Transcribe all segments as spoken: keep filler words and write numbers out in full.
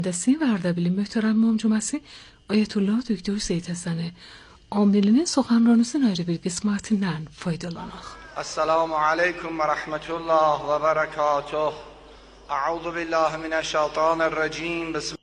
Mühendisi ve Erbili Möhtərəm Momcuması Ayətullah Doktor Seyid Həsəni amilinin soxanlarınızın ayrı bir qismetinden faydalanaq. Esselamu aleyküm ve rahmetullah ve berekatuh. A'udhu billahi mineşşeytanirracim. Bismillah.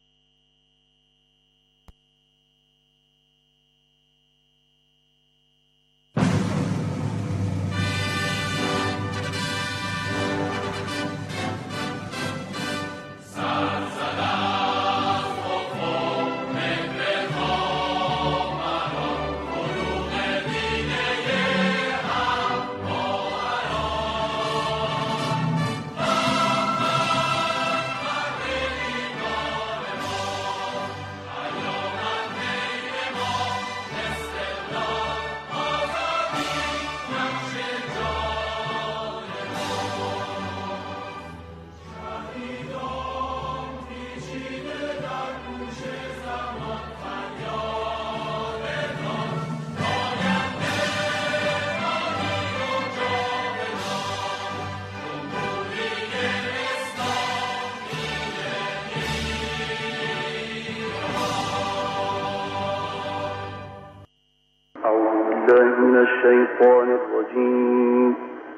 من الشيطان الرجيم.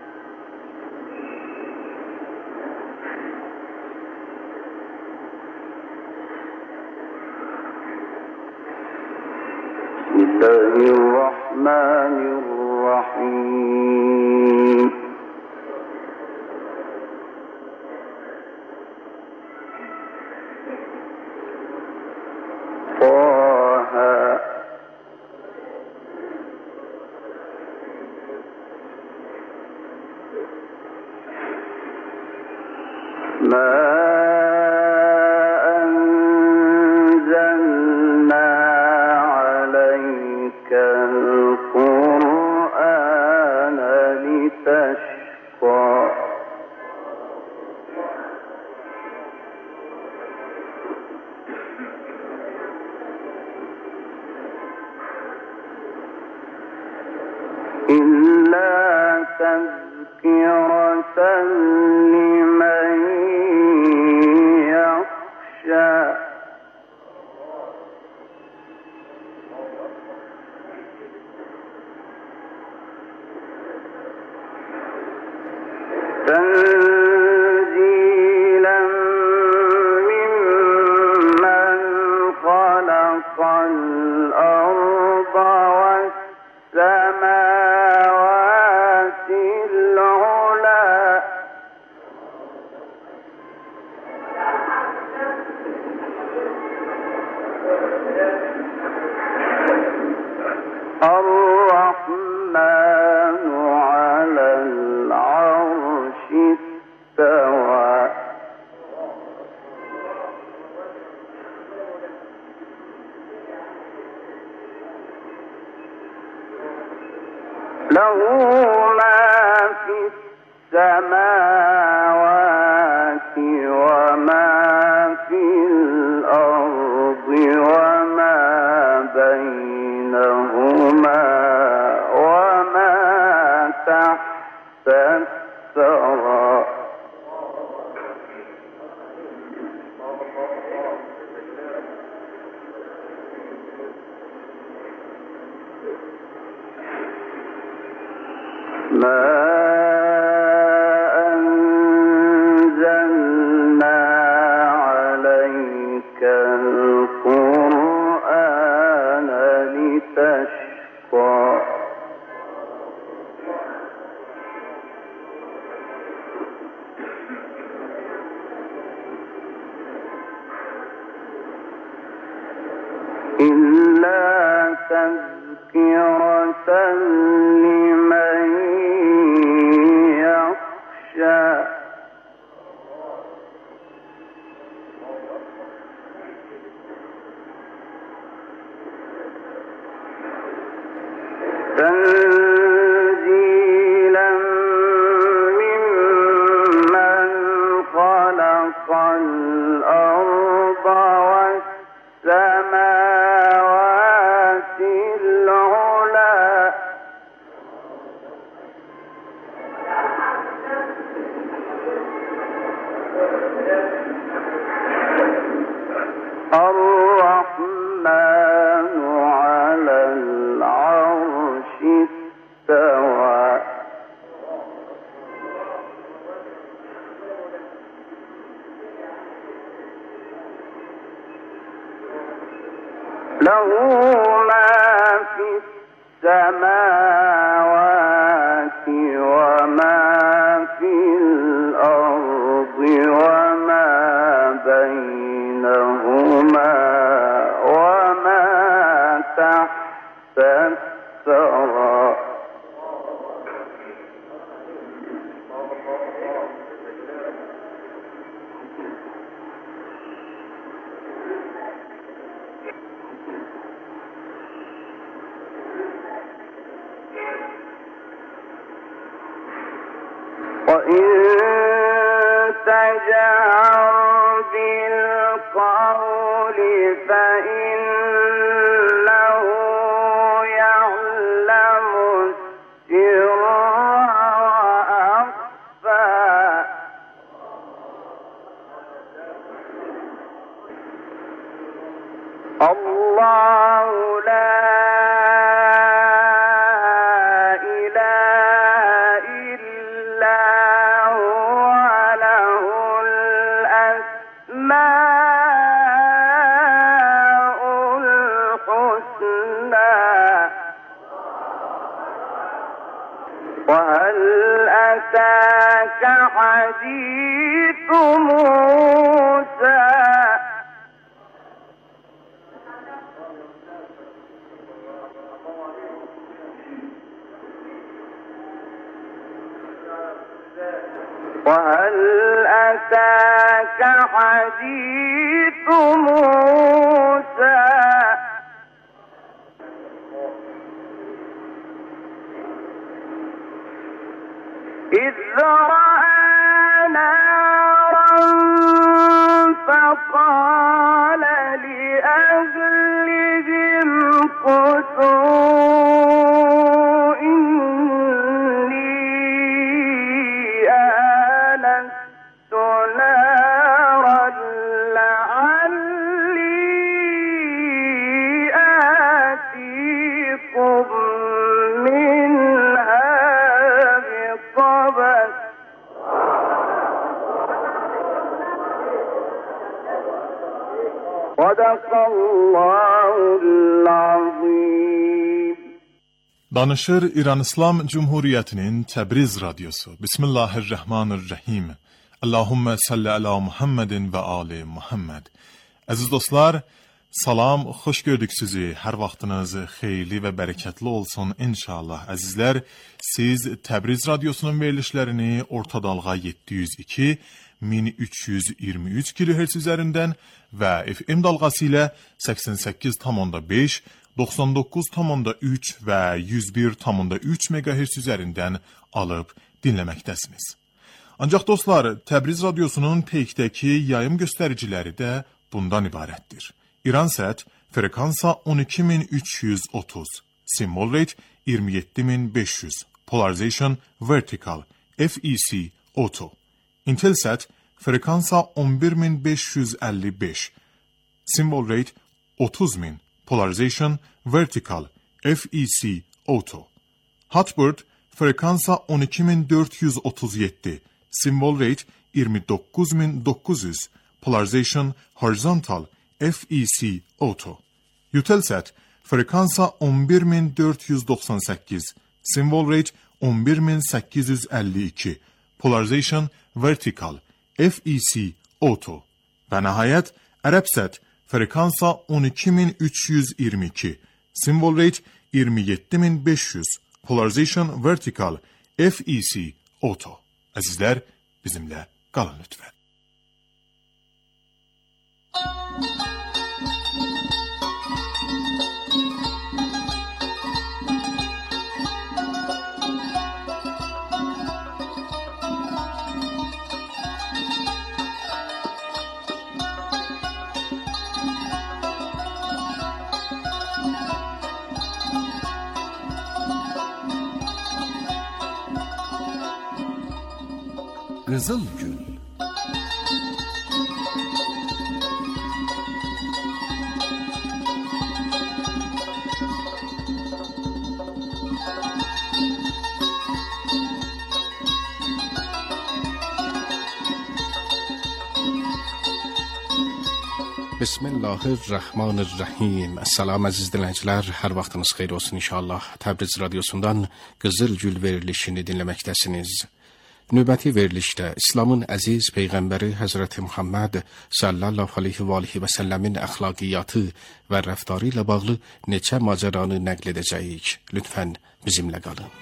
بسم الله الرحمن الرحيم. ما أنزلنا عليك القرآن لتشقى إلا تذكرة لمن تنزيلا ممن خلق الأرض والسماوات العلى الرحمن على العرش استوى له ما في السماوات وما في الأرض وما بينهما وما تحت الثرى ما أنزلنا عليك القرآن لتشقى إلا تذكرة لمن يخشى تنزيلا ممن خلق الأرض والسماوات العلى الرحمن على العرش استوى له ما في السماوات وما في الأرض وما بينهما وما تحت الثرى وإن تجهر بالقول فإنه يعلم السر وأخفى الله لا أتاك حديث موسى وهل أتاك حديث موسى إذ رأى نارا فقال لأهلهم كثوا إني آنست نارا لعلي آتيكم منها بقبس صدق الله العظيم. Danışır İran İslam Cumhuriyeti'nin Tebriz Radyosu. Bismillahirrahmanirrahim. Allahümme salli ala Muhammedin ve ali Muhammed. Aziz dostlar, salam, xoş gördük sizi. Hər vaxtınız xeyirli və bərəkətli olsun inşallah. Əzizlər, siz Təbriz Radyosunun verilişlərini orta dalğa yeddi yüz iki min üç yüz iyirmi üç kilohertz üzərindən və F M dalğası ilə səksən səkkiz tam beş, doxsan doqquz tam üç və yüz bir tam üç megahertz üzərindən alıb dinləməkdəsiniz. Ancaq dostlar, Təbriz Radyosunun peykdəki yayım göstəriciləri də bundan ibarətdir. İransat frekansa on iki min üç yüz otuz, symbol rate iyirmi yeddi min beş yüz, polarization vertical, F E C auto. Intelsat frekansa on bir min beş yüz əlli beş, symbol rate otuz min, polarization vertical, F E C auto. Hotbird frekansa on iki min dörd yüz otuz yeddi, symbol rate iyirmi doqquz min doqquz yüz, polarization horizontal, F E C auto. Eutelsat frekansa on bir min dörd yüz doxsan səkkiz, symbol rate on bir min səkkiz yüz əlli iki, polarization vertical, F E C auto. Və nəhayət Ərəbsat frekansa on iki min üç yüz iyirmi iki, symbol rate iyirmi yeddi min beş yüz, polarization vertical, F E C auto. Əzizlər, bizimlə qalın lütfən. Kızıl Gül. بسم الله الرحمن الرحیم. Salam əziz dinləyicilər, hər vaxtınız xeyir olsun inşallah. Təbriz radiosundan Qızıl Gül verilişini dinləməkdəsiniz. Növbəti verilişdə İslamın əziz peyğəmbəri Həzrəti Muhammed sallallahu aleyhi və aleyhi və səlləmin əxlaqiyyatı və rəftarı ilə bağlı neçə macəranı nəql edəcəyik. Lütfən bizimlə qalın.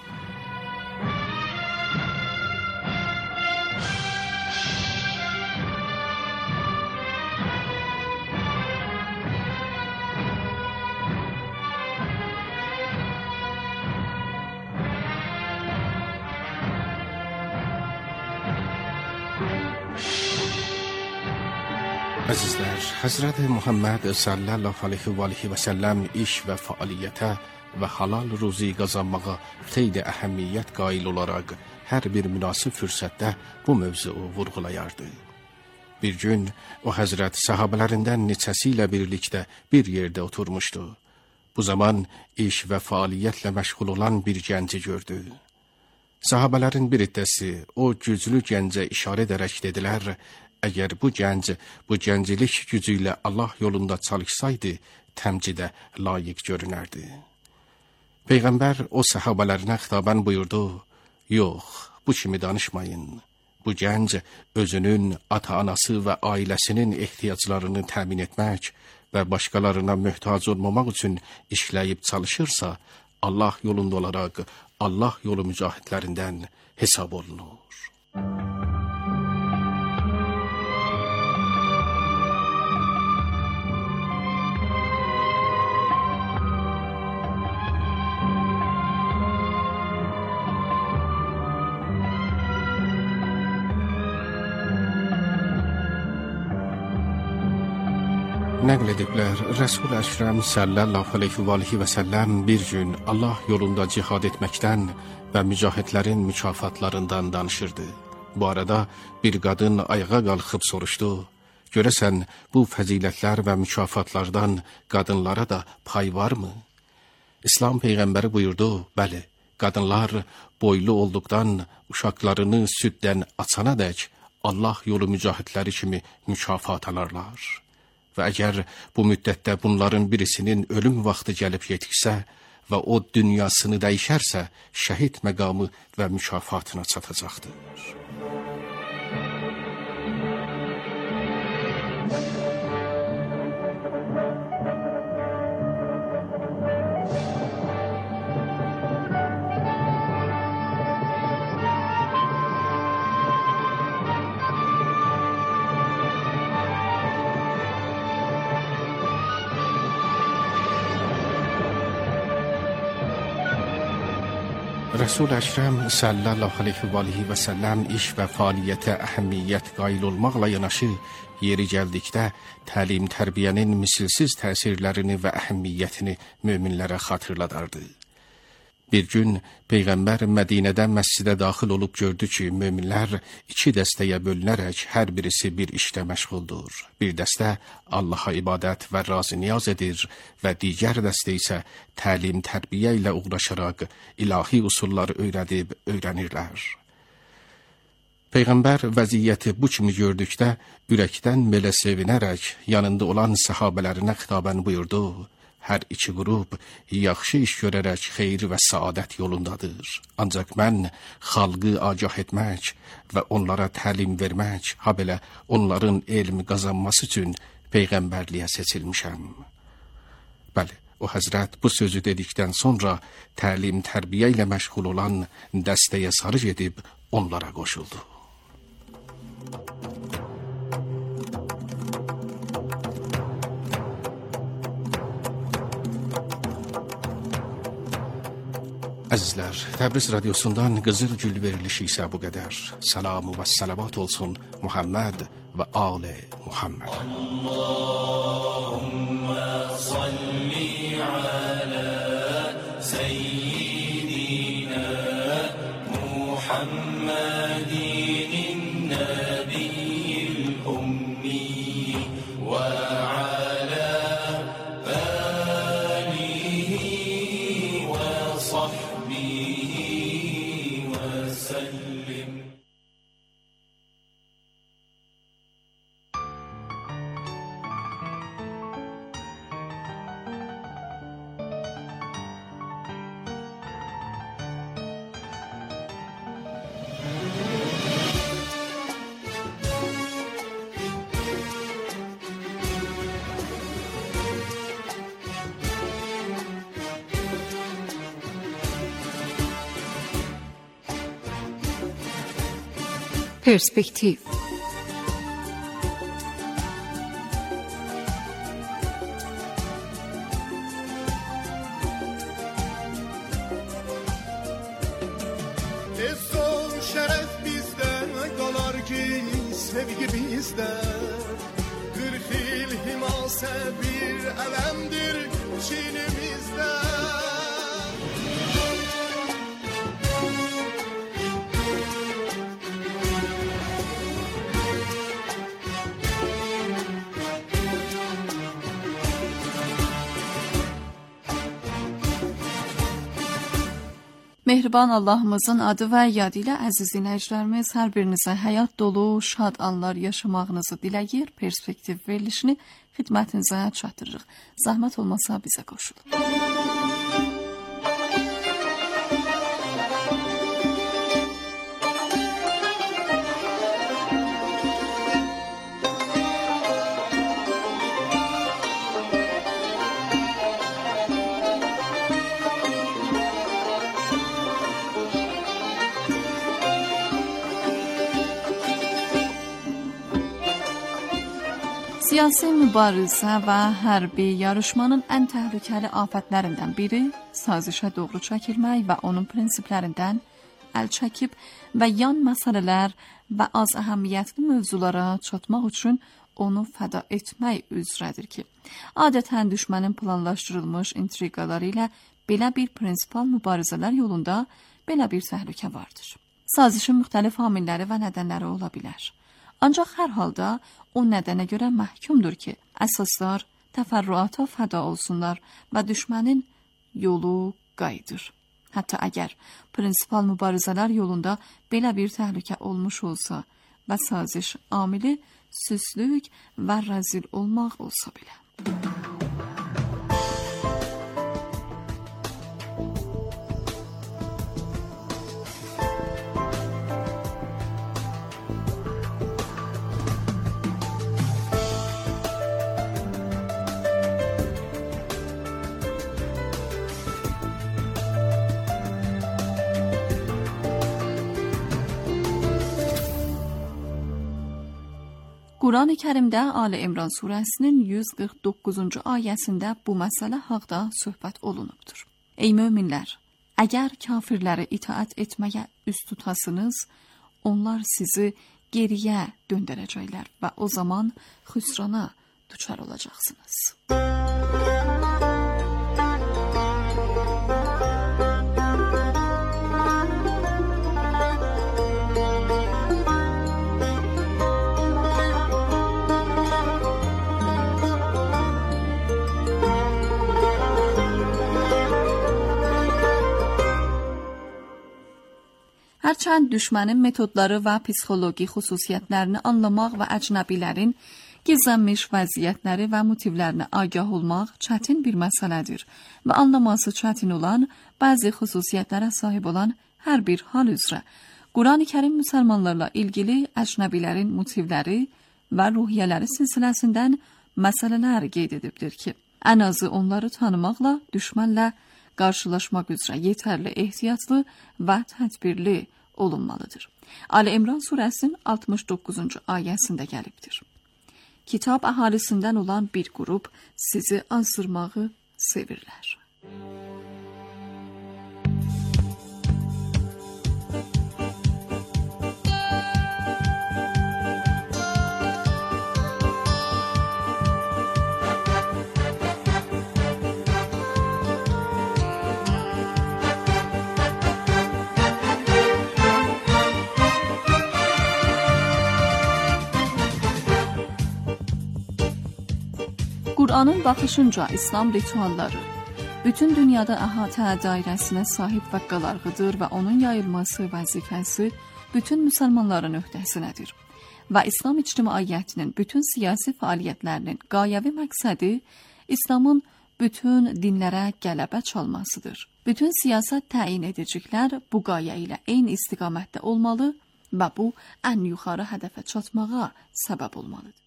Əzizlər, Həzrət Muhammed sallallahu aleyhi və aleyhi və səlləm iş və fəaliyyətə və halal ruzi qazanmağa xeyli əhəmiyyət qail olaraq hər bir münasib fürsətdə bu mövzuu vurğulayardı. Bir gün o Həzrət sahabələrindən neçəsi ilə birlikdə bir yerdə oturmuşdu. Bu zaman iş və fəaliyyətlə məşğul olan bir gənci gördü. Sahabələrin bir iddəsi o güclü gəncə işarə edərək dedilər: əgər bu gənc, bu gəncilik gücü ilə Allah yolunda çalışsaydı, təmcidə layiq görünərdi. Peyğəmbər o səhabələrinə xitabən buyurdu: yox, bu kimi danışmayın. Bu gənc özünün, ata-anası və ailəsinin ehtiyaclarını təmin etmək və başqalarına möhtac olmamaq üçün işləyib çalışırsa, Allah yolunda olaraq Allah yolu mücahidlərindən hesab olunur. Nəql ediblər, Rəsul Əkrəm sallallahu aleyhi və aleyhi və səlləm bir gün Allah yolunda cihad etməkdən və mücahidlərin mükafatlarından danışırdı. Bu arada bir qadın ayağa qalxıb soruşdu: görəsən bu fəzilətlər və mükafatlardan qadınlara da pay varmı? İslam Peyğəmbəri buyurdu: bəli, qadınlar boylu olduqdan uşaqlarını süddən açanadək Allah yolu mücahidləri kimi mükafat alarlar. Və əgər bu müddətdə bunların birisinin ölüm vaxtı gəlib yetişsə və o dünyasını dəyişərsə, şəhid məqamı və mükafatına çatacaqdır. Rəsul Əkrəm sallallahu aleyhi və aleyhi və səlləm iş və fəaliyyətə əhəmiyyət qail olmaqla yanaşı, yeri gəldikdə təlim tərbiyənin misilsiz təsirlərini və əhəmiyyətini möminlərə xatırladardı. Bir gün Peyğəmbər Mədinədə məscidə daxil olub gördü ki, möminlər iki dəstəyə bölünərək hər birisi bir işdə məşğuldur. Bir dəstə Allaha ibadət və razı niyaz edir və digər dəstə isə təlim tərbiyə ilə uğraşaraq ilahi usulları öyrədib öyrənirlər. Peyğəmbər vəziyyəti bu kimi gördükdə ürəkdən belə sevinərək yanında olan səhabələrinə xitabən buyurdu: hər iki qrup yaxşı iş görərək xeyir və saadət yolundadır. Ancaq mən xalqı agah etmək və onlara təlim vermək, ha belə onların elm qazanması üçün Peyğəmbərliyə seçilmişəm. Bəli, o həzrət bu sözü dedikdən sonra təlim tərbiyə ilə məşğul olan dəstəyə sarı gedib onlara qoşuldu. Əzizlər, Təbriz radiosundan Qızıl Gül verilişi isə bu qədər. Salamu və salavat olsun Muhammed və Ali Muhammed. Allahümme salli ala seyyidina Muhammedin nebiyyil ummi ve ala alihi ve sahbihi ve sellim. پرسپکتیو. Şeref bizde, kalar ki sevgi bizde. Kırk yıl himase bir elemdir çinimizde. Mehriban Allahımızın adı və yadı ilə əziz dinləyicilərimiz, hər birinizə həyat dolu, şad anlar yaşamağınızı diləyir, perspektiv verilişini xidmətinizə çatdırırıq. Zəhmət olmasa bizə qoşulun. Siyasi mübarizə və hərbi yarışmanın ən təhlükəli afətlərindən biri sazişə doğru çəkilmək və onun prinsiplərindən əl çəkib və yan məsələlər və az əhəmiyyətli mövzulara çatmaq üçün onu fəda etmək üzrədir ki, adətən düşmənin planlaşdırılmış intriqaları ilə belə bir prinsipal mübarizələr yolunda belə bir təhlükə vardır. Sazişin müxtəlif amilləri və nədənləri ola bilər. Ancaq hər halda o nədənə görə məhkumdur ki, əsaslar təfərrüata fəda olsunlar və düşmənin yolu qayıdır. Hətta əgər prinsipal mübarizələr yolunda belə bir təhlükə olmuş olsa və saziş amili süslük və rəzil olmaq olsa belə. Quran-ı Kərimdə Ali İmran surəsinin yüz qırx doqquzuncu ayəsində bu məsələ haqda söhbət olunubdur. Ey möminlər, əgər kafirləri itaət etməyə üst tutasınız, onlar sizi geriyə döndərəcəklər və o zaman xüsrana düçar olacaqsınız. Hərçənd düşmənin metodları və psixoloji xüsusiyyətlərini anlamaq və əcnəbilərin gizlənmiş vəziyyətləri və motivlərinə agah olmaq çətin bir məsələdir və anlaması çətin olan, bəzi xüsusiyyətlərə sahib olan hər bir hal üzrə Quran-ı Kərim müsəlmanlarla ilgili əcnəbilərin motivləri və ruhiyyələri silsiləsindən məsələlər qeyd edibdir ki, ən azı onları tanımaqla düşmənlə qarşılaşmaq üzrə yetərli ehtiyatlı və tədbirli olunmalıdır. Ali İmran surəsinin altmış doqquzuncu ayəsində gəlibdir. Kitab əhalisindən olan bir qrup sizi azdırmağı sevirlər. Qur'anın baxışınca İslam ritualları bütün dünyada əhatə dairəsinə sahib və qalarğıdır və onun yayılması vəzifəsi bütün müsəlmanların öhdəsinədir. Və İslam ictimaiyyətinin bütün siyasi fəaliyyətlərinin qayəvi məqsədi İslamın bütün dinlərə qələbə çalmasıdır. Bütün siyasət təyin ediciklər bu qayə ilə eyni istiqamətdə olmalı və bu ən yuxarı hədəfə çatmağa səbəb olmalıdır.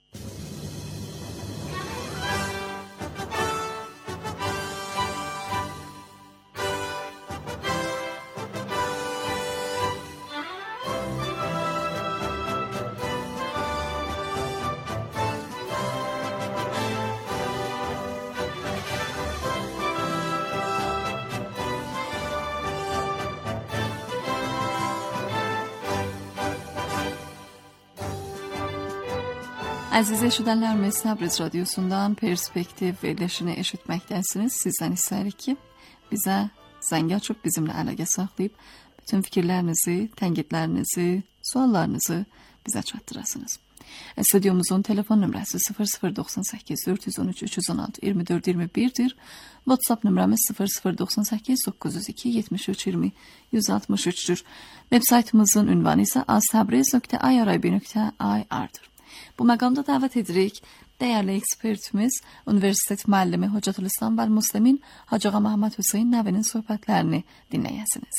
Əziz eşidənlərimiz, Təbriz radiosundan Perspektiv verilişini eşitməkdəsiniz. Sizdən istəyirik ki, bizə zəng açıb bizimlə əlaqə saxlayıb bütün fikirlərinizi, tənqidlərinizi, suallarınızı bizə çatdırasınız. Stüdyomuzun telefon nömrəsi sıfır sıfır doxsan səkkiz dörd yüz on üç üç yüz on altı iyirmi dörd iyirmi birdir. WhatsApp nömrəmiz sıfır sıfır doxsan səkkiz doqquz yüz iki yetmiş üç iyirmi yüz altmış üçdür. Web saytımızın ünvanı isə aztabriz nöqtə irib nöqtə irdir. Bu məqamda dəvət edirik dəyərli ekspertimiz, Universitet müəllimi Hocatülislam və Müslimin Hacı Ağa Məhəmməd Hüseyn Nəvinin söhbətlərini dinləyəsiniz.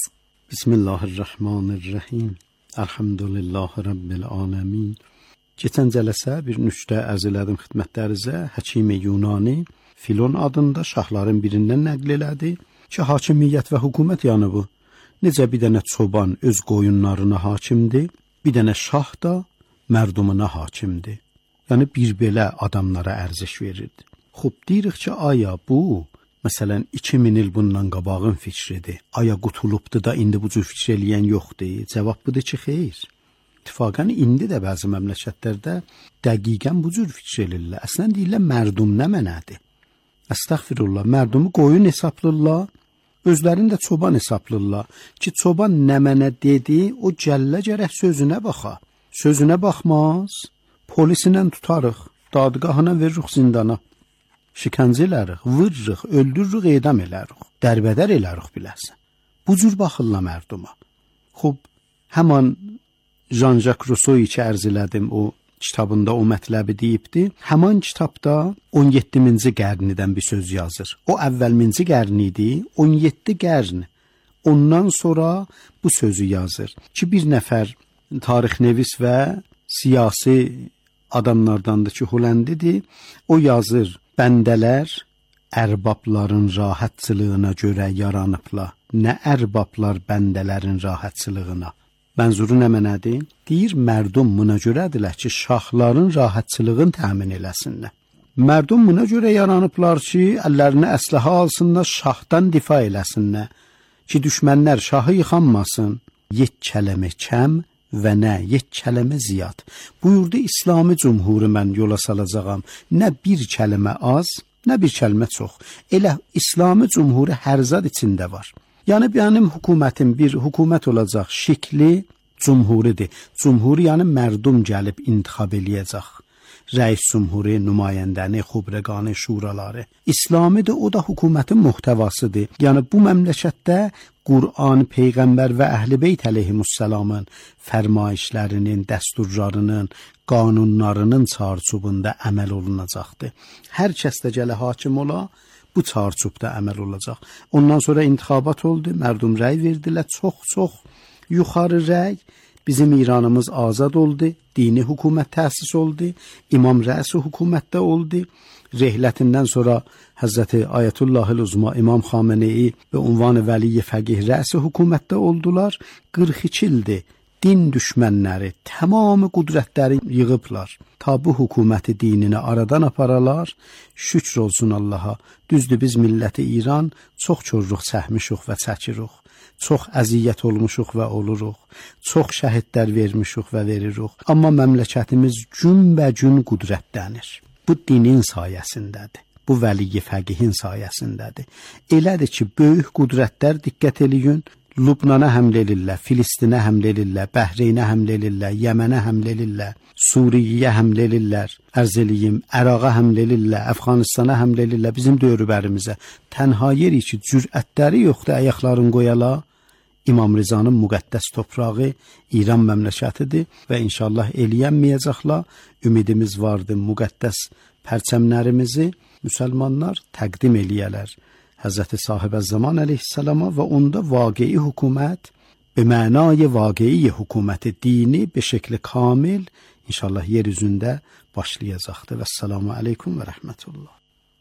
Bismillahirrahmanirrahim. Elhamdülillahi Rabbil aləmin. Keçən cələsə bir nüşdə ərz elədim xidmətlərinizə. Həkimi Yunani Filon adında şahların birindən nəql elədi ki, hakimiyyət və hökumət yanı bu. Necə bir dənə çoban öz qoyunlarına hakimdir, bir dənə şah da mərdumuna hakimdir. Yəni bir belə adamlara ərziş verirdi. Xub deyirik ki, aya bu, məsələn iki min il bundan qabağın fikridir. Aya qutulubdur da indi bu cür fikir eləyən yoxdur. Cavab budur ki, xeyr. İttifaqən indi də bəzi məmləkətlərdə dəqiqən bu cür fikir eləyirlər. Əslən deyirlər mərdum nə mənədir? Əstəğfirullah, mərdumu qoyun hesablırlar, özlərində çoban hesablırlar ki, çoban nə mənə dedi, o gəllə gərək sözünə baxa. Sözünə baxmaz, polisindən tutarıq, dadgahına veririk zindana. Şikəncə elərik, vırırıq, öldürürük, edam elərik, dərbədər elərik biləsən. Bu cür baxırlar mərduma. Xub, həman Jean-Jacques Rousseau-i ki, ərz elədim, o kitabında o mətləbi deyibdi. Həman kitabda on yeddinci qərnidən bir söz yazır. O əvvəlminci qərni idi, on yeddi qərn. Ondan sonra bu sözü yazır ki, bir nəfər tarixnəvis və siyasi adamlardandır ki, Hollandidir. O yazır, bəndələr ərbabların rahatçılığına görə yaranıblar. Nə ərbablar bəndələrin rahatçılığına? Mənzuru nə mənədir? Deyir, mərdum buna görədirlər ki, şahların rahatçılığını təmin eləsinlər. Mərdum buna görə yaranıblar ki, əllərinə əsləhə alsınlar, şahdan difa eləsinlər. Ki, düşmənlər şahı yıxanmasın. Yet kələmə kəm və nə yet kələmə ziyad. Buyurdu, İslami cümhuru mən yola salacağam. Nə bir kəlmə az, nə bir kəlmə çox. Elə İslami cümhuru hər zad içində var. Yəni, mənim hökumətim bir hökumət olacaq, şikli cümhuridir. Cümhuri, yəni mərdum gəlib intixab eləyəcək. Rəis cümhuri, nümayəndəni, xubreqani, şuraları. İslamidir, o da hökumətin muhtəvasıdır. Yəni, bu məmləkətdə Qur'an, Peyğəmbər və Əhl-i Beyt əleyhimussalamın fərmayişlərinin, dəsturlarının, qanunlarının çarçubunda əməl olunacaqdır. Hər kəs də gələ hakim ola, bu çarçubda əməl olacaq. Ondan sonra intixabat oldu, mərdum rəy verdilər, çox-çox yuxarı rəy. Bizim İranımız azad oldu, dini hökumət təsis oldu, İmam rəisi hökumətdə oldu. Rehlətindən sonra Həzrəti Ayətullahil Uzma İmam Xameneyi və unvanı vəliyi fəqih rəisi hökumətdə oldular. qırx iki ildir din düşmənləri tamamı qudrətləri yığıblar. Ta bu hökuməti dinini aradan aparalar. Şükr olsun Allaha. Düzdür, biz milləti İran çox çorluq çəkmişuq və çəkiruq. Çox əziyyət olmuşuq və oluruq. Çox şəhidlər vermişuq və veriruq. Amma məmləkətimiz günbə-gün qudrətdənir. Bu dinin sayəsindədir. Bu vəliyi fəqihin sayəsindədir. Elədir ki, böyük qudrətlər diqqət eləyin. Lübnana həmlə elirlər, Filistinə həmlə elirlər, Bəhreynə həmlə elirlər, Yəmənə həmlə elirlər, Suriyə həmlə elirlər, ərz eləyim, Əraqa həmlə elirlər, Əfqanistana həmlə elirlər, bizim döyürbərimizə. Tənha yeri ki, cürətləri yoxdur, ayaqların qoyala, İmam Rizanın müqəddəs toprağı İran məmləkətidir və inşallah eləyənməyəcəklər. Ümidimiz vardır, müqəddəs pərçəmlərimizi müsəlmanlar təqdim eləyələr Həzrəti Sahib-əz-Zaman əleyhissalama və onda vaqei hökumət, be mənay vaqei hökuməti dini be şəkli kamil inşallah yer üzündə başlayacaqdır. Və səlamu aleykum və rəhmətullah.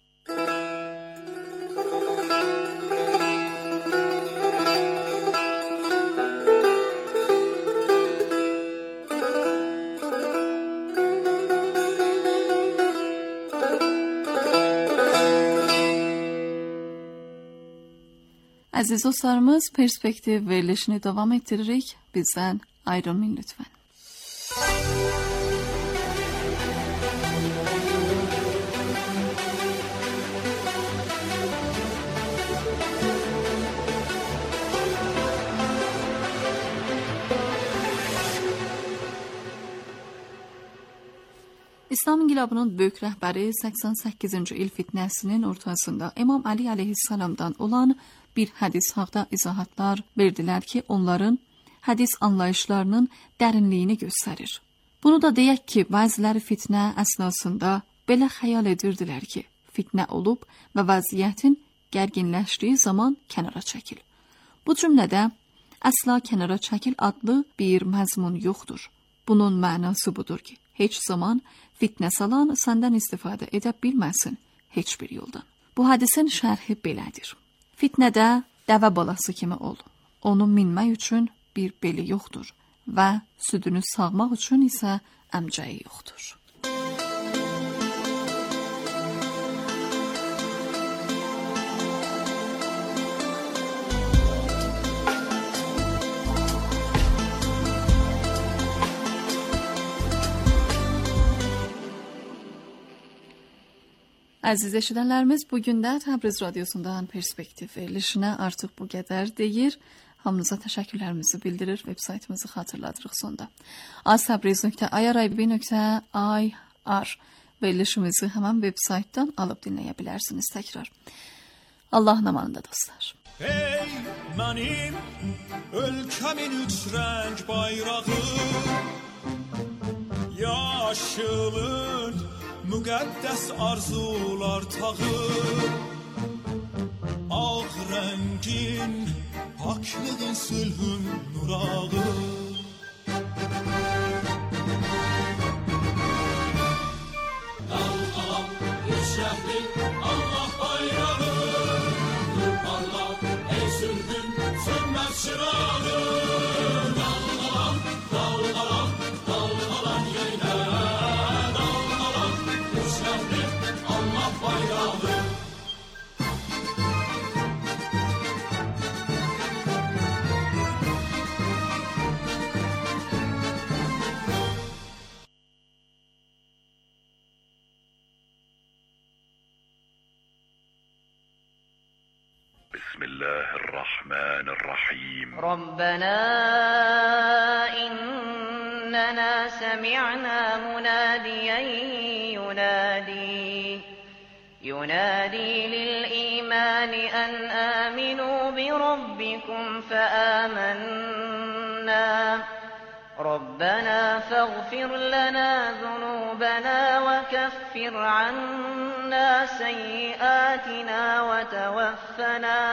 Əziz dostlarımız, Perspektiv verilişini davam ettiririk. Bizdən ayrılmayın lütfen. İslam inqilabının böyük rəhbəri səksən səkkizinci il fitnəsinin ortasında İmam Ali əleyhissalamdan olan bir hədis haqda izahatlar verdilər ki, onların hədis anlayışlarının dərinliyini göstərir. Bunu da deyək ki, bəziləri fitnə əsnasında belə xəyal edirdilər ki, fitnə olub və vəziyyətin gərginləşdiyi zaman kənara çəkil. Bu cümlədə əsla kənara çəkil adlı bir məzmun yoxdur. Bunun mənası budur ki, heç zaman fitnə salan səndən istifadə edə bilməsin heç bir yoldan. Bu hadisin şərhi belədir. Fitnədə dəvə balası kimi ol. Onu minmək üçün bir beli yoxdur və südünü sağmaq üçün isə əmcəyi yoxdur. Əziz eşidənlərimiz, bugün də Təbriz Radiosundan Perspektiv verilişinə artıq bu qədər deyir. Hamınıza təşəkkürlərimizi bildirir, veb saytımızı xatırladırıq sonda. aztabriz nöqtə i r i b nöqtə i r verilişimizi həmən veb saytdan alıb dinləyə bilərsiniz təkrar. Allahın amanında dostlar. Ey mənim ölkəmin üç rəng bayrağı, yaşılın müqəddəs arzular tağı, ağ rəngin paklığın sülhün nurağı. Dalğalan üç rəngin Allah bayrağı, nur parlaq ey sülhün sönməz çırağı. Dalğalan, dalğalan, dalğalan yeylə, dalğalan üç rəngin Allah bayrağı. بسم الله الرحمن الرحيم ربنا إننا سمعنا مناديا ينادي ينادي للإيمان أن آمنوا بربكم فآمنا ربنا فاغفر لنا ذنوبنا وكفر عنا سيئاتنا وتوفنا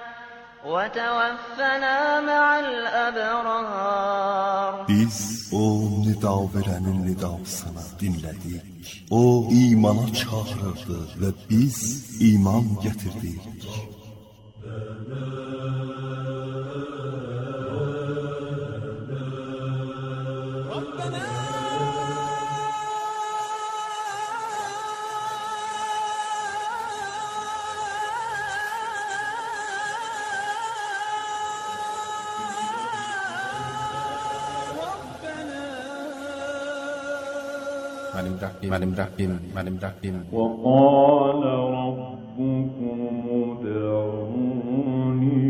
وتوفنا مع الأبرار. Biz o nida verənin nidasını dinlədik. O imana çağırırdı və biz iman gətirdik. Mənim Rəbbim, mənim Rəbbim, mənim Rəbbim. وقال ربكم ادعوني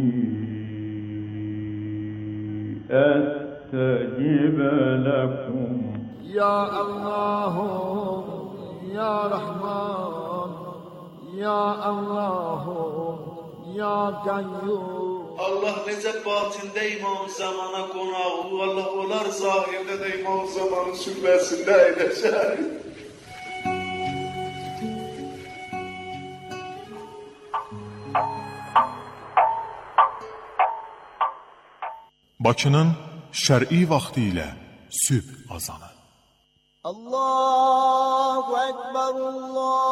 أستجب لكم. Ya Allah, Ya Rahman, Ya Allah, Ya Qayyum. Allah necə batində İmam Zamana qonağı, Allah olar zahirdə də İmam Zamanın sürbəsində əyləşər. Bakının şər'i vaxtı ilə sübh azanı. Allahu Ekber, Allah.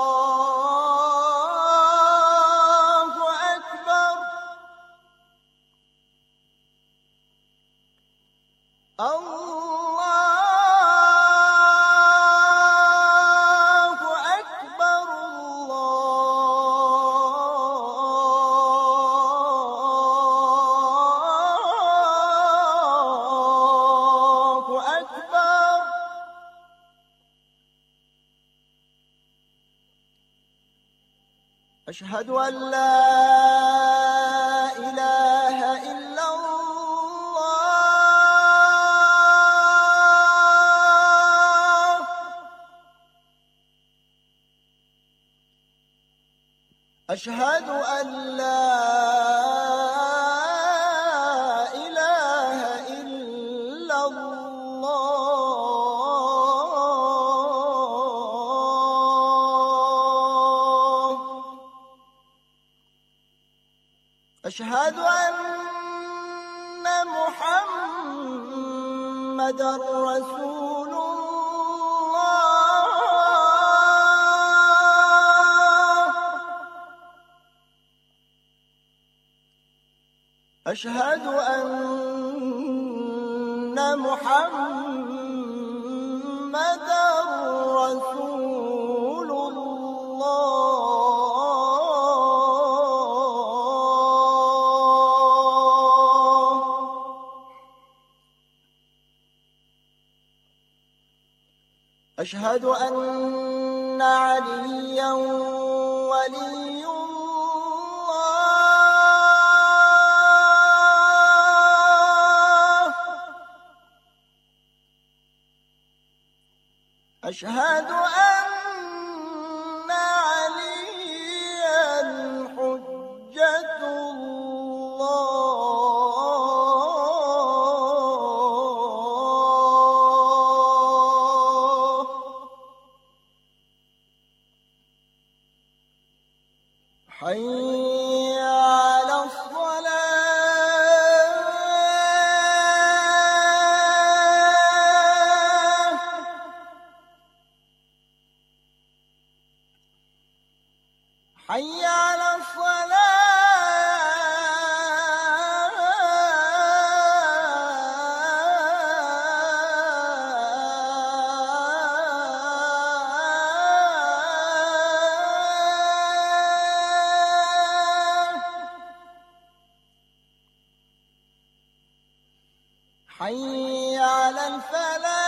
Allahu Ekber, Allahu Ekber. Eşhedü en la ilahe illallah. أشهد أن لا إله إلا الله. أشهد أن محمدًا رسول أشهد أن محمدًا رسول الله. أشهد أن عليًّا ولي أشهد أن عليا حجة الله. حي على حي على الصلاة. حي على الفلاح.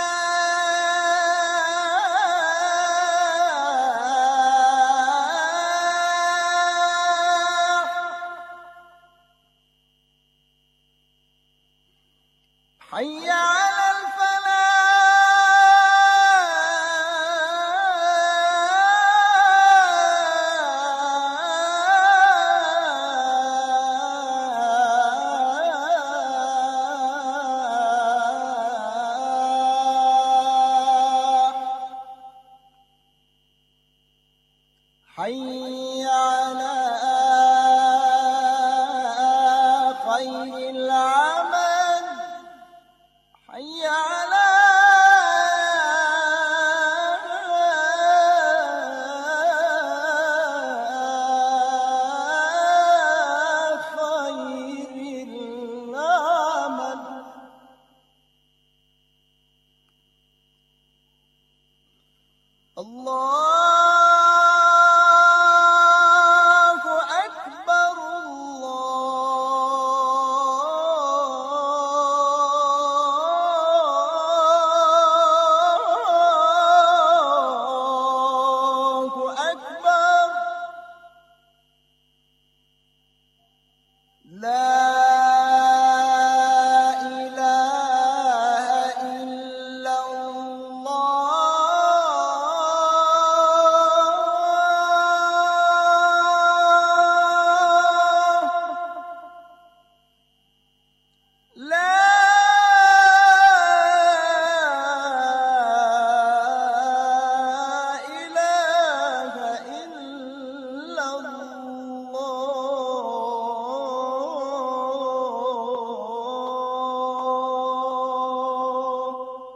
حي على الفلاح. حي على خير العمل. حي على خير العمل. الله أكبر. الله أكبر. لا إله إلا الله. لا إله إلا الله.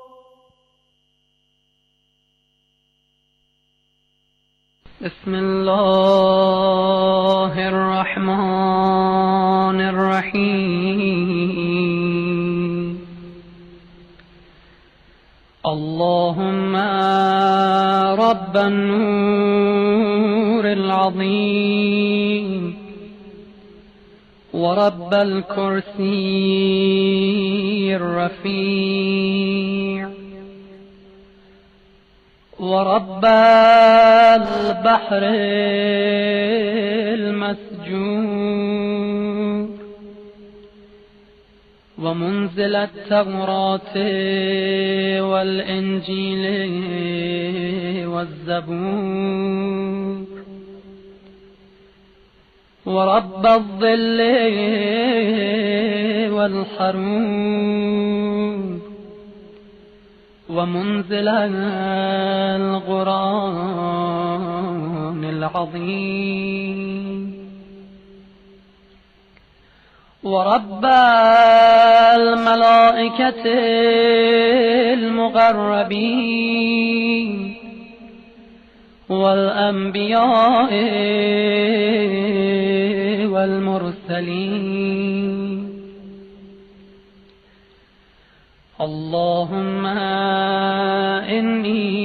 بسم الله الرحمن الرحيم. اللهم رب النور العظيم ورب الكرسي الرفيع ورب البحر المسجور ومنزل التوراة والإنجيل والزبور ورب الظل والحروم ومنزل القرآن العظيم ورب الملائكة المقربين والأنبياء والمرسلين اللهم إني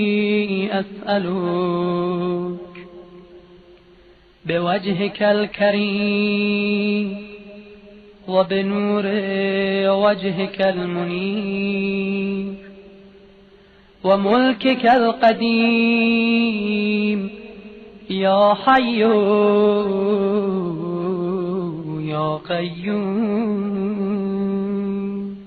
أسألك بوجهك الكريم وبنور وجهك المنير وملكك القديم يا حي يا قيوم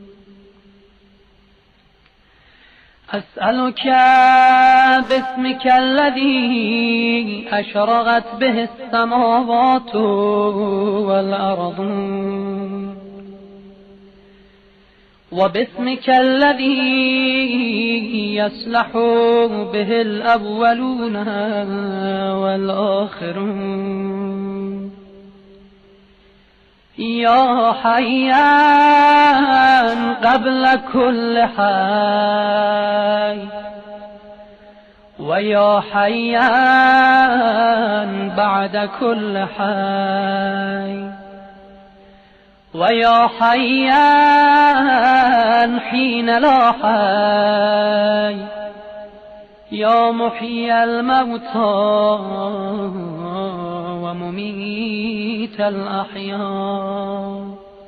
أسألك باسمك الذي أشرقت به السماوات والأرض وباسمك الذي يصلح به الأولون والآخرون يا حيان قبل كل حي ويا حيان بعد كل حي ويا حيان حين لا حي يا محيي الموتى ومميت الأحياء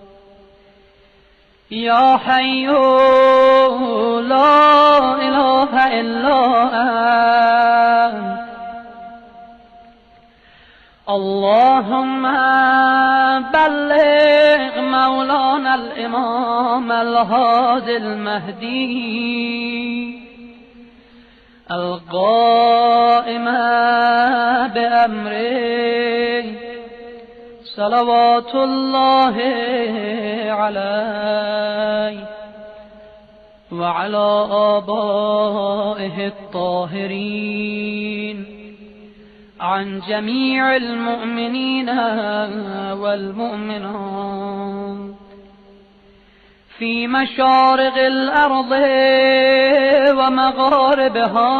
يا حي لا إله إلا أنت اللهم بلغ مولانا الإمام الهادي المهدي القائم بأمره صلوات الله عليه وعلى آبائه الطاهرين عن جميع المؤمنين والمؤمنات في مشارق الأرض ومغاربها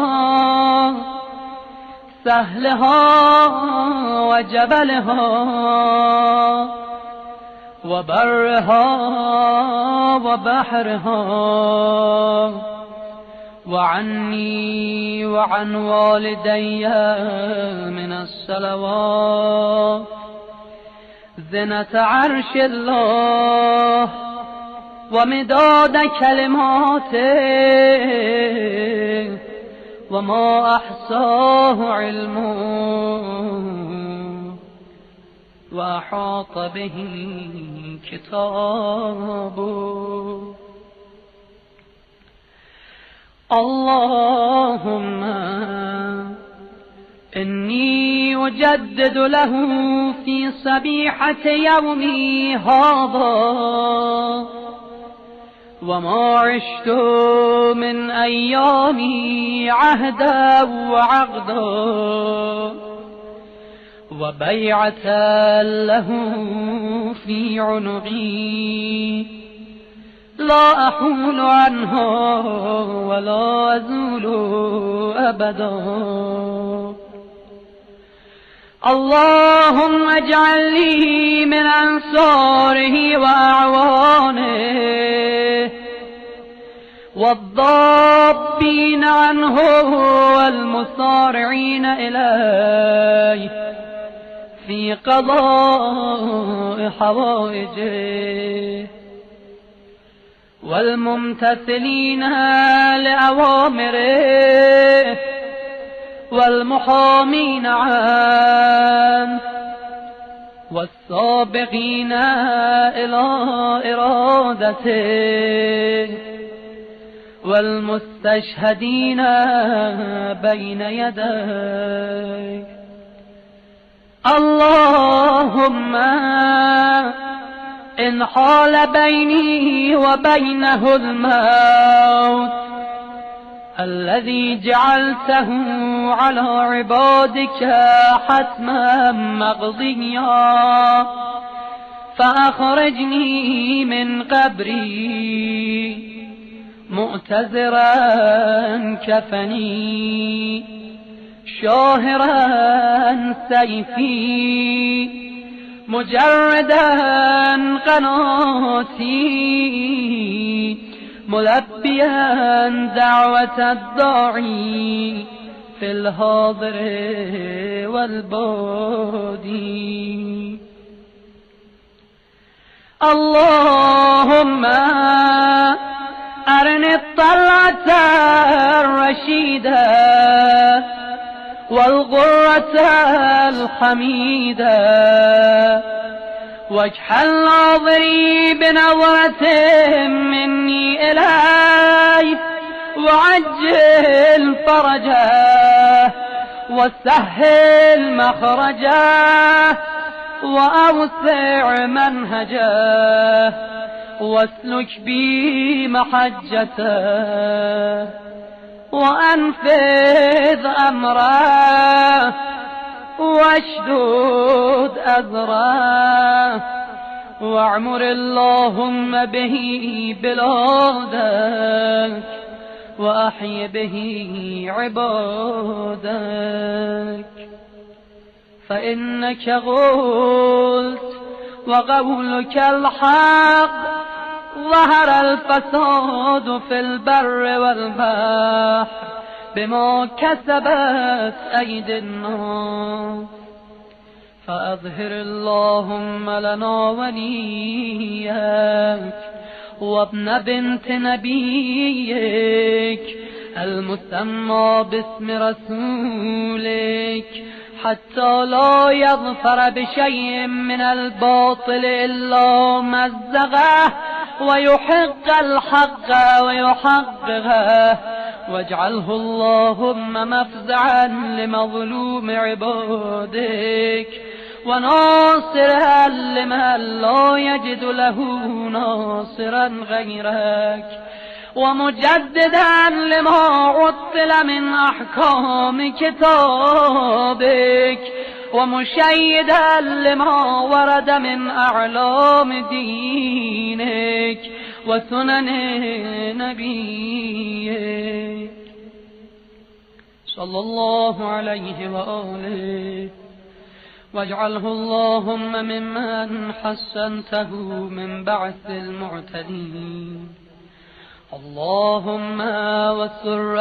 سهلها وجبلها وبرها وبحرها وعني وعن والدي من الصلوات زنة عرش الله ومداد كلماته وما أحصاه علمه وأحاط به كتابه اللهم إني أجدد له في صبيحة يومي هذا وما عشت من أيامي عهدا وعقدا وبيعة له في عنقي لا أحول عنها ولا أزول أبدا اللهم اجعل لي من أنصاره وأعوانه والضابين عنه والمصارعين إليه في قضاء حوائجه والممتثلين لأوامره والمحامين عنه والسابقين إلى إرادته والمستشهدين بين يديه اللهم اللهم إن حال بيني وبينه الموت الذي جعلته على عبادك حتما مقضيا فأخرجني من قبري مؤتزرا كفني شاهرا سيفي مجردا قناتي ملبيا دعوة الداعي في الحاضر والبادي اللهم أرني الطلعة الرشيدة والغرة الحميدة واجعل ناظري بنظرة مني إليه وعجل فرجه وسهل مخرجه وأوسع منهجه واسلك بي محجته وأنفذ أمره واشدد أذره واعمر اللهم به بلادك وأحي به عبادك فإنك قلت وقولك الحق ظهر الفساد في البر والبحر بما كسبت أيدي الناس فأظهر اللهم لنا وليك وابن بنت نبيك المسمى باسم رسولك حتى لا يظفر بشيء من الباطل إلا مزغه ويحق الحق ويحققه واجعله اللهم مفزعا لمظلوم عبادك وناصرا لمن لا يجد له ناصرا غيرك ومجددا لما عطل من أحكام كتابك ومشيدا لما ورد من أعلام دينك وسنن نبيك صلى الله عليه وآله واجعله اللهم ممن حسنته من بعث المعتدين اللهم وسر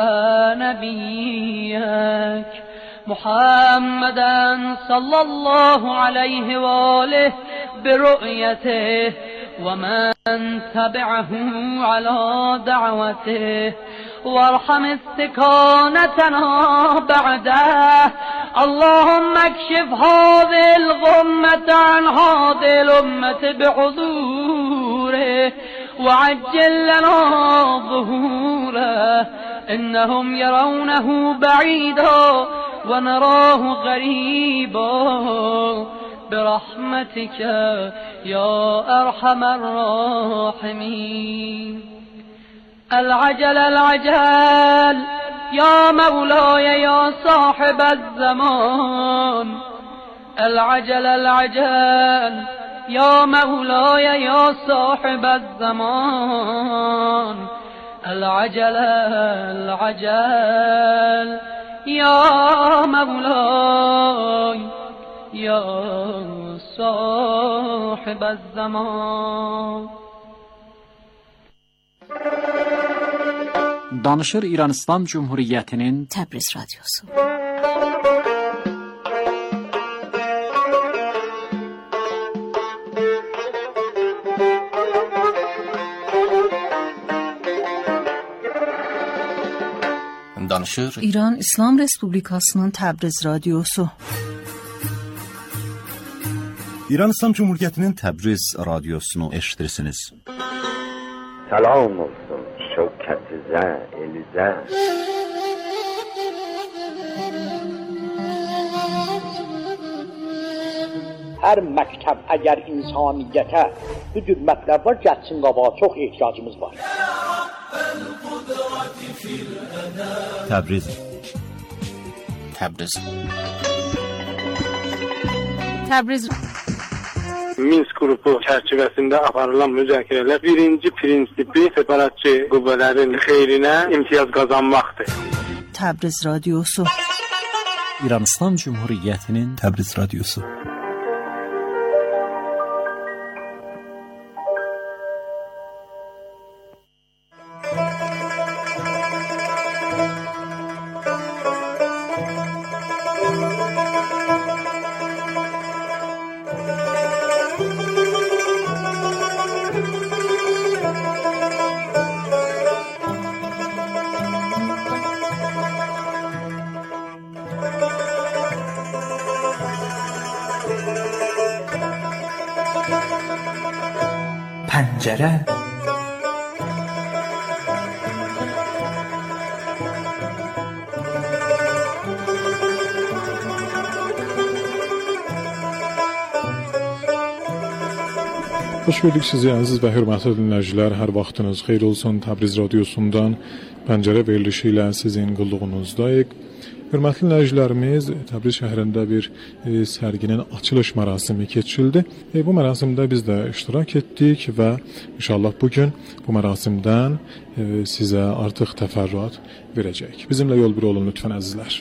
نبيك محمدا صلى الله عليه وآله برؤيته ومن تبعه على دعوته وارحم استكانتنا بعده اللهم اكشف هذه الغمة عن هذه الأمة بحضوره وعجل لنا ظهوره إنهم يرونه بعيدا ونراه غريبا برحمتك يا أرحم الراحمين العجل العجل يا مولاي يا صاحب الزمان العجل العجل يا مولاي يا صاحب الزمان العجل العجل يا مولاي يا صاحب الزمان. Danışır İran İslam Cumhuriyeti'nin Təbriz Radyosu. Danışır İran İslam Respublikasının Təbriz Radyosu. İran İslam Cumhuriyeti'nin Təbriz Radyosunu eşitirsiniz. Salam olsun şevketize, elize. hər məktəb əgər insaniyyətə bu cür mətləblər gəlsin qabağa, çox ehtiyacımız var. Təbriz Təbriz Təbriz Minsk qrupu çərçivəsində aparılan müzakirələr birinci prinsipi separatçı qüvvələrin xeyrinə imtiyaz qazanmaqdır. Təbriz radiosu İran İslam Cumhuriyyətinin Təbriz radiosu. Pəncərə. Xoş gördük sizi əziz və hörmətli dinləyicilər. Hər vaxtınız xeyir olsun. Təbriz radiosundan Pəncərə verilişi ilə sizin qulluğunuzdayıq. Hörmətli dinləyicilərimiz, Təbriz şəhərində bir e, sərginin açılış mərasimi keçirildi. E, bu mərasimdə biz də iştirak etdik və inşallah bugün bu mərasimdən e, sizə artıq təfərrüat verəcək. Bizimlə yol bir olun lütfən əzizlər.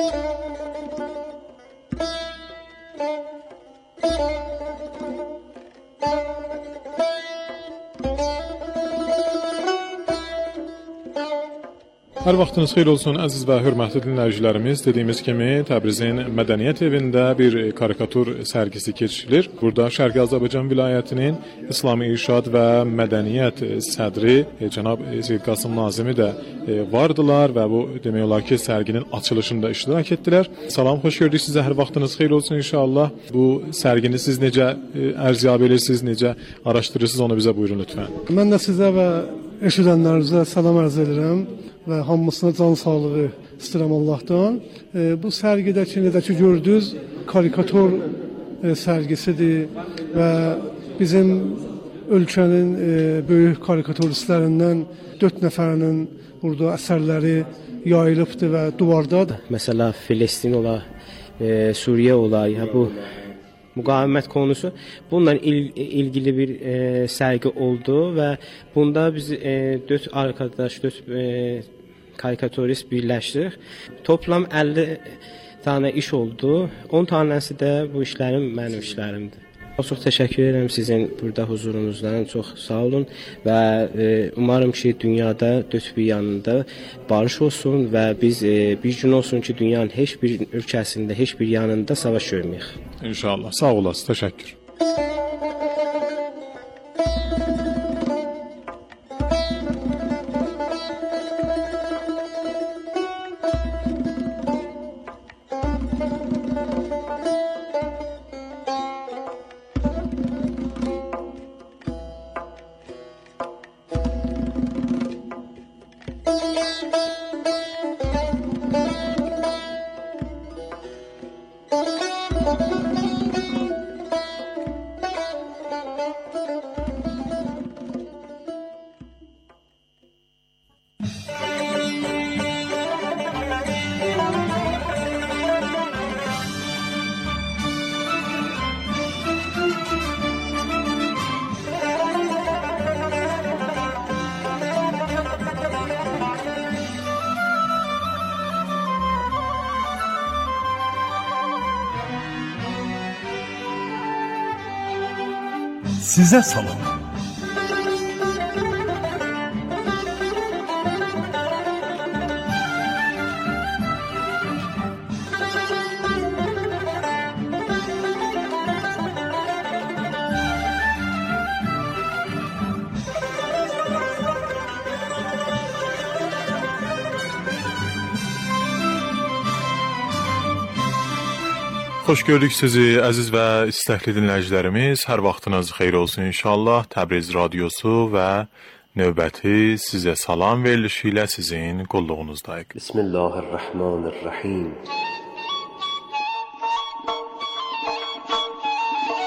Hər vaxtınız xeyir olsun əziz və hörmətli dinləyicilərimiz. Dediyimiz kimi Təbrizin Mədəniyyət evində bir karikatur sərgisi keçirilir. Burada Şərqi Azərbaycan vilayətinin İslami İrşad və Mədəniyyət sədri cənab Seyid Qasım Nazimi də vardılar və bu demək olar ki sərginin açılışında iştirak etdilər. Salam, xoş gördük sizə. Hər vaxtınız xeyir olsun inşallah. Bu sərgini siz necə ərziyab edirsiniz, necə araşdırırsınız, onu bizə buyurun lütfən. Mən də sizə və eşidənlərinizə salam arz edirəm və hamısına can sağlığı istəyirəm Allahdan. E, bu sərgidəki necə ki gördünüz, karikatur e, sərgisidir və bizim ölkənin e, böyük karikaturistlərindən dörd nəfərinin burada əsərləri yayılıbdır və duvardadır. Mesela Filistin ola, e, Suriye ola, ya bu müqavimət konusu bununla il, ilgili bir e, sərgi oldu və bunda biz e, dörd arkadaş, dörd e, karikaturist birləşdik. Toplam əlli tane iş oldu. on tanesi də bu işlərim mənim işlərimdir. Çox təşəkkür edirəm sizin burada huzurunuzdan. Çox sağ olun və e, umarım ki dünyada dörd bir yanında barış olsun və biz e, bir gün olsun ki dünyanın heç bir ölkəsində, heç bir yanında savaş görməyək. İnşallah. Sağ olasın. Təşəkkür. Sizə salam. Xoş gördük sizi əziz və istəkli dinləyicilərimiz. Hər vaxtınız xeyir olsun inşallah. Təbriz radiosu və növbəti sizə salam verilişi ilə sizin qulluğunuzdayıq. Bismillahirrahmanirrahim.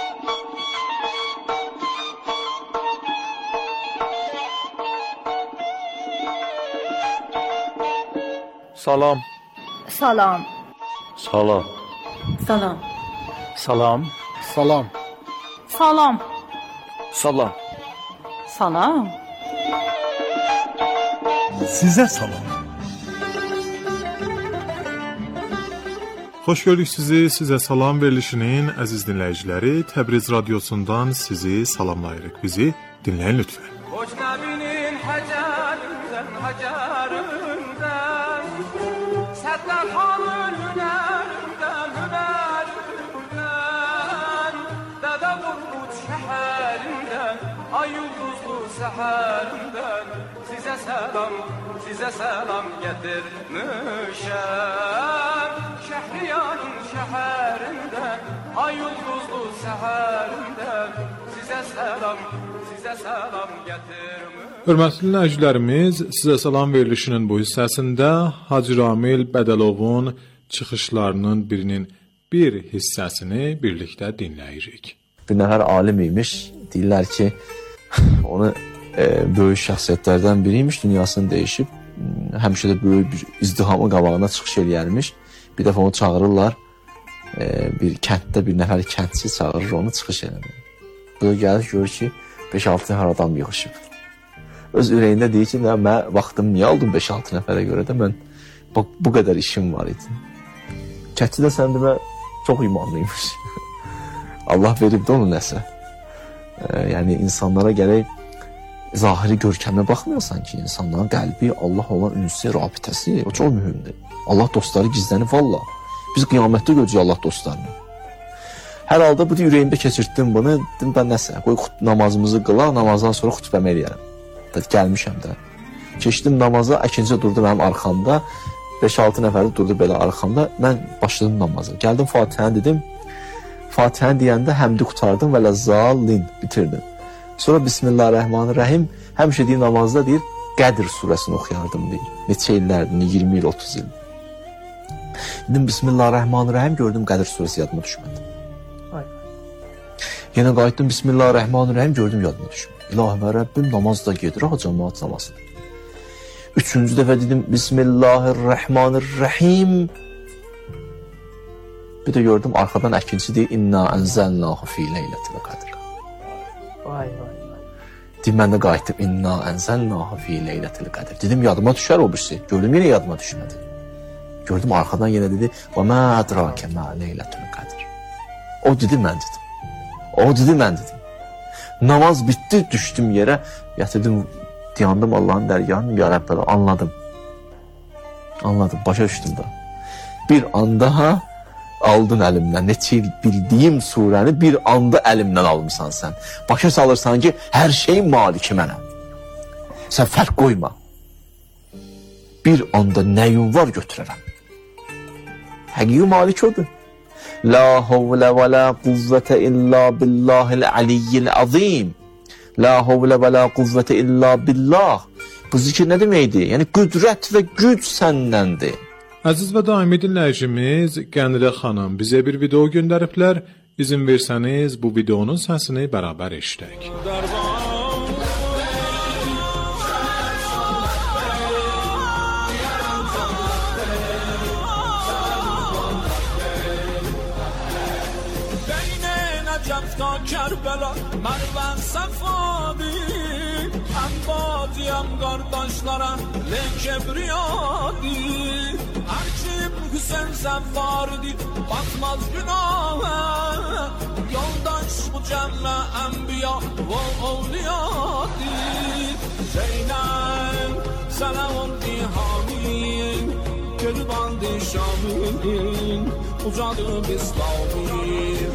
سلام. سلام. سلام. سلام. سلام. سلام. سلام. Salam. Salam. Sizə salam. Xoş gördük sizi. Sizə salam verilişinin əziz dinləyiciləri, Təbriz radiosundan sizi salamlayırıq. Bizi dinləyin lütfən. Qoçnabinin həcərindən, həcərindən, sətlər xanın hünərindən, hünərindən, Dədə Qorqud şəhərindən, ay ulduzlu səhərindən, sizə səlam, sizə səlam gətirmişəm. Şəhriyarın şəhərindən, ay ulduzlu səhərindən, sizə səlam, sizə səlam gətirmişəm. Hörmətli dinləyicilərimiz, sizə salam verilişinin bu hissəsində Hacı Ramil Bədəlovun çıxışlarının birinin bir hissəsini birlikdə dinləyirik. Bir nəfər alim imiş, deyirlər ki, onu e, böyük şəxsiyyətlərdən biriymiş, dünyasını dəyişib, həmişə də böyük bir izdihamın qabağına çıxış eləyərmiş. Bir dəfə onu çağırırlar, e, bir kənddə bir nəfər kəndçi çağırır, onu çıxış eləmək. Böyle gəlir, görür ki, beş altı nəfər adam yığışıb. Öz ürəyində deyir ki, mən vaxtım niyə aldım beş altı nəfərə görə də, mən bu, bu qədər işim var idi. Kəndçi də sən demə, çox imanlıymış. Allah verib də onu nəsə. E, yəni, insanlara gələk, zahiri görkəmə baxmıyorsan ki, insanların qəlbi, Allah olan ünsi, rabitəsi, o çox mühümdür. Allah dostları gizlənib, valla. Biz qiyamətdə görəcəyik Allah dostlarını. Hər halda bu ürəyimdə keçirtdim bunu, dedim, mən nəsə, qoy namazımızı qılaq, namazdan sonra xütbəmə eləyərəm. Gəlmişəm də. Keçdim namaza, əkincə durdu mənim arxamda, beş altı nəfəri durdu belə arxamda, mən başladım namaza. Gəldim Fatihəni dedim, Fatihəni deyəndə həmdi qutardım və ləzzalin bitirdim. Sonra Bismillahirrahmanirrahim, həmişə deyir namazda deyir, Qədr surəsini oxuyardım deyir. Neçə illərdir, iyirmi il, otuz il. Dedim Bismillahirrahmanirrahim, gördüm Qədr surəsi yadıma düşmədi. Yenə qayıtdım Bismillahirrahmanirrahim, gördüm yadıma düşmədi. İlahi və Rəbbim namaz da gedir, ha cəmaat namazıdır. Üçüncü dəfə dedim Bismillahirrahmanirrahim. Bir də gördüm arxadan əkinci deyir, İnna ənzəlnahu fi leylətil qədr. Vay vay. Dedim, mən də qayıtdım, İnna ənzəlnahu fi leylətil qədr. Dedim, yadıma düşər o birisi. Gördüm, yenə yadıma düşmədi. Gördüm, arxadan yenə dedi, və mə ədrakə mə leylətil qədr. O dedi, mən dedim. O dedi, mən dedim. Namaz bitdi, düşdüm yerə, yatırdım, dayandım Allahın dərgahını, ya Rəbbələ, anladım. Anladım, başa düşdüm da. Bir anda aldın əlimdən, neçə il bildiyim surəni bir anda əlimdən almışsan sən. Başa salırsan ki, hər şeyin maliki mənəm. Sən fərq qoyma. Bir anda nəyin var götürərəm. Həqiqi malik odur. La havlə və la quvvətə illa billahil aliyyil azim. La havlə və la quvvətə illa billah. Bu zikir nə deməkdir? Yəni, qüdrət və güc səndəndir. Əziz və daimi dinləyicimiz Qənilə xanım bizə bir video göndəriblər. İzin versəniz bu videonun səsini bərabər eşidək. Kərbəla, Mərvən Səfavi, həm badiyəm qardaşlara lekebriyadi. Hər kim Hüseyin Səfaridir, batmaz günahə. Yoldaş bu cəmlə ənbiya və avliyadir. Zeynəb, sənə oldu hamin, qürbandı şamin, ucadı İslamir.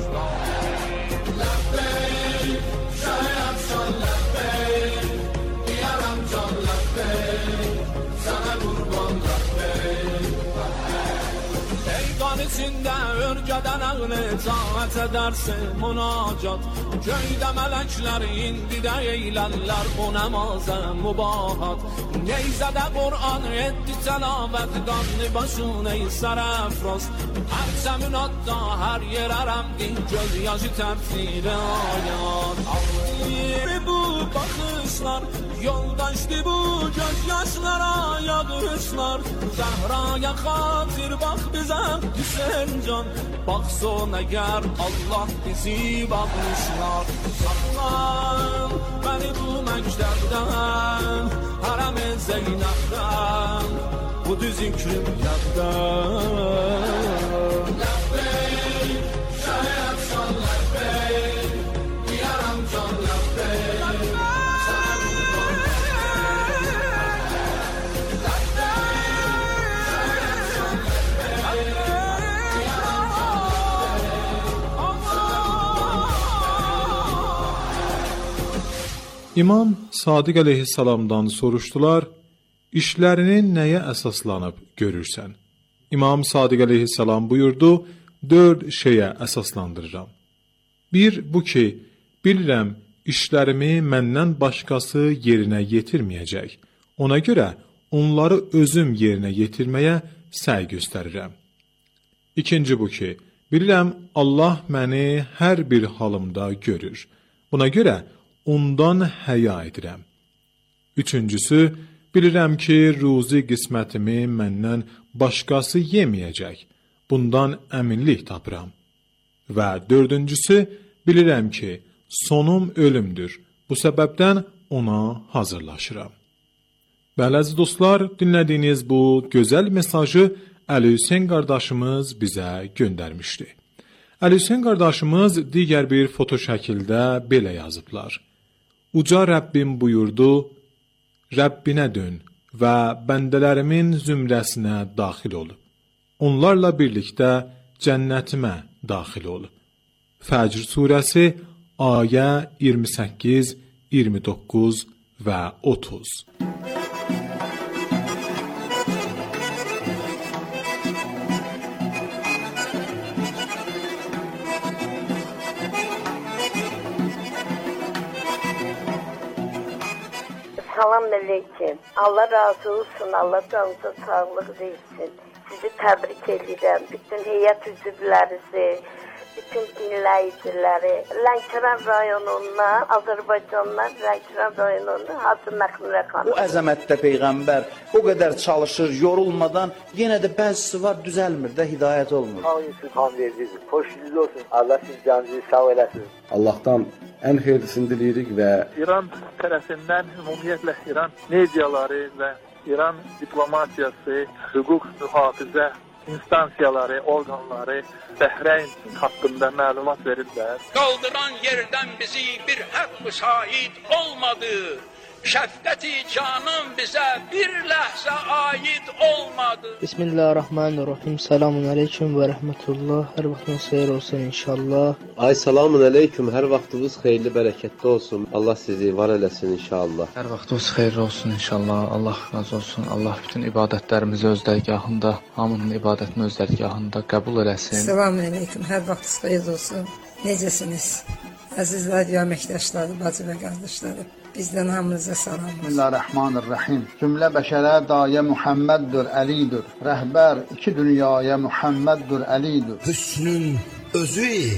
Lebbeyk, şayət şan lebbeyk, diyərəm can lebbeyk, sənə qurban lebbeyk. Ey qan içində örgədən əqli taət edərsin münacat. Göydə mələklər indi də eylərlər bu nəmazə mübahat. Neyzədə Qur'an etdi təlavət, qanlı başın ey sərəfraz. Hər səmünatda hər yer ərəmdi, göz yaşı təfsir ayat. Bu bakışlar, yoldaşdı bu gözyaşlara yağışlar. Zehra'ya xatir bak bize Hüseyin can, bak son eğer Allah bizi bağışlar. Saklan beni bu məktəbdən, hərəm-i Zeynəbdən, bu düz ikrim yaddan. Ləbbeyk, şəhət şan ləbbeyk, diyarəm can ləbbeyk, İmam Sadiq əleyhissalamdan soruşdular, işlərini nəyə əsaslanıb görürsən? İmam Sadiq əleyhissalam buyurdu, dörd şeyə əsaslandırıram. Bir, bu ki, bilirəm, işlərimi məndən başqası yerinə yetirməyəcək. Ona görə onları özüm yerinə yetirməyə səy göstərirəm. İkinci bu ki, bilirəm, Allah məni hər bir halımda görür. Buna görə ondan həya edirəm. Üçüncüsü, bilirəm ki, ruzi qismətimi məndən başqası yeməyəcək. Bundan əminlik tapıram. Və dördüncüsü, bilirəm ki, sonum ölümdür. Bu səbəbdən ona hazırlaşıram. Bəli, əziz dostlar, dinlədiyiniz bu gözəl mesajı Əli Hüseyn qardaşımız bizə göndərmişdi. Əli Hüseyn qardaşımız digər bir foto şəkildə belə yazıblar. Uca Rəbbim buyurdu, Rəbbinə dön və bəndələrimin zümrəsinə daxil ol. Onlarla birlikdə cənnətimə daxil ol. Fəcr surəsi ayə iyirmi səkkiz, iyirmi doqquz və otuz. Salam aleyküm. Allah razı olsun. Allah canınıza sağlıq versin. Sizi təbrik edirəm. Bütün heyət üzvlərinizi, bütün dinləyiciləri. Lənkəran rayonundan, Azərbaycandan Lənkəran rayonundan Hacı Məxmurə xanım. Bu əzəmətdə Peyğəmbər o qədər çalışır, yorulmadan, yenə də bəzisi var düzəlmir də, hidayət olmur. Hamınızın xam verdiniz. Xoşunuz olsun. Allah siz canınızı sağ eləsin. Allah'tan en hayırlısını dileyirik ve İran tərəfindən ümumiyyətlə İran mediaları və İran diplomatiyası, hüquq mühafizə instansiyaları, orqanları Bəhreyn haqqında məlumat verirlər. Qaldıran yerdən bizi bir haqq müsait olmadı. Şəfqəti canım bizə bir ləhzə aid olmadı. Bismillahirrahmanirrahim. Selamun aleyküm və rəhmətullah. Hər vaxtınız xeyir olsun inşallah. Ay selamun aleyküm. Hər vaxtınız xeyirli, bərəkətli olsun. Allah sizi var eləsin inşallah. Hər vaxtınız xeyirli olsun inşallah. Allah razı olsun. Allah bütün ibadətlərimizi öz dərgahında, hamının ibadətini öz dərgahında qəbul eləsin. Selamun aleyküm. Hər vaxtınız xeyir olsun. Necəsiniz? Əziz radio əməkdaşları, bacı və qardaşlarım. Bizdən hamınıza salam. Bismillahirrahmanirrahim. Cümlə bəşərə dayə Muhammeddur, Əlidir. Rəhbər iki dünyaya Muhammeddur, Əlidir. Hüsnün özü